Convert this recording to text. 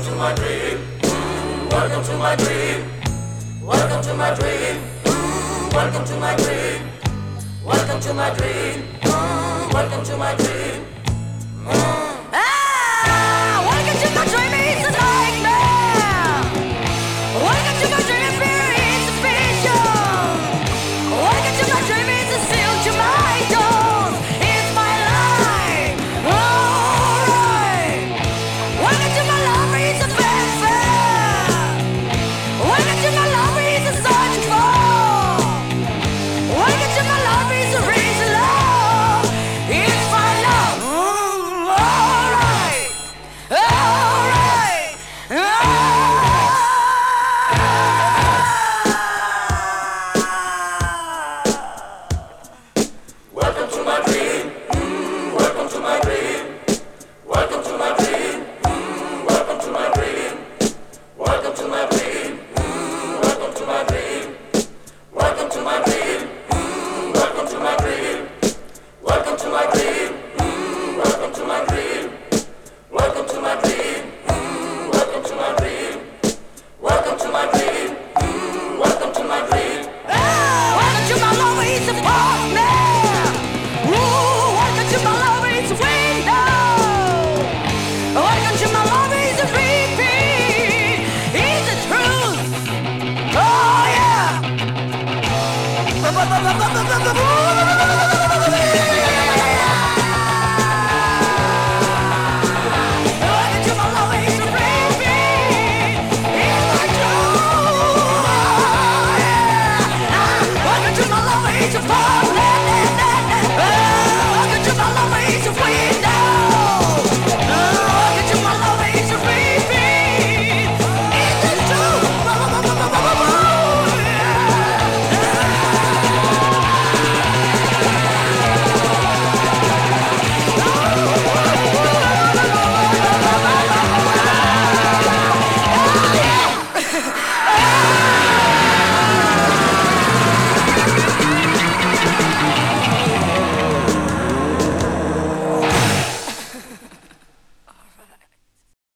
to my dream. Welcome to my dream. Welcome to my dream. Welcome to my dream. Welcome to my dream. Welcome to my dream. Welcome to my dream, it's a nightmare. Welcome to my dream, it's a vision. Welcome to my dream, it's a seal to my doors. It's my life, alright. Welcome to my love, it's a fanfare. Welcome to my love, it's a search for. Welcome to my love, it's a reason love. It's my love, alright. Alright. Welcome to my dream. Welcome to my dream. Welcome to my dream. Welcome to my dream. Welcome to my dream. Welcome to my dream. Welcome to my dream. Welcome to my dream. Welcome to my dream. Welcome to my dream. Welcome to my dream. Welcome to my dream. Welcome to my dream. Welcome to my dream. Welcome to my love, it's a partner. Welcome to my love, it's a window. Welcome to my love, it's a repeat. It's the truth. Oh yeah.